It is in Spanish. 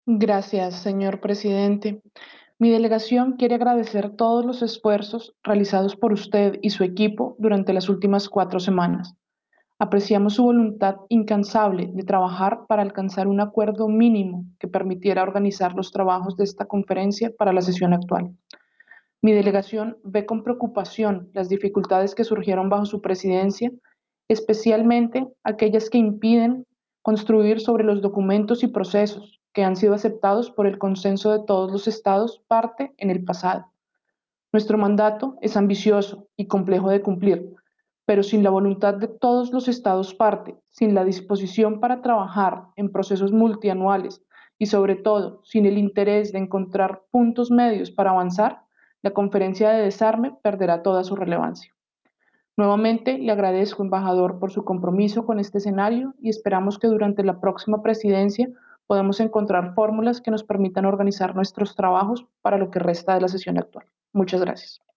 Gracias, señor presidente. Mi delegación quiere agradecer todos los esfuerzos realizados por usted y su equipo durante las últimas 4 semanas. Apreciamos su voluntad incansable de trabajar para alcanzar un acuerdo mínimo que permitiera organizar los trabajos de esta conferencia para la sesión actual. Mi delegación ve con preocupación las dificultades que surgieron bajo su presidencia, especialmente aquellas que impiden construir sobre los documentos y procesos que han sido aceptados por el consenso de todos los Estados parte en el pasado. Nuestro mandato es ambicioso y complejo de cumplir, pero sin la voluntad de todos los Estados parte, sin la disposición para trabajar en procesos multianuales y sobre todo sin el interés de encontrar puntos medios para avanzar, la conferencia de desarme perderá toda su relevancia. Nuevamente le agradezco, embajador, por su compromiso con este escenario y esperamos que durante la próxima presidencia podamos encontrar fórmulas que nos permitan organizar nuestros trabajos para lo que resta de la sesión actual. Muchas gracias.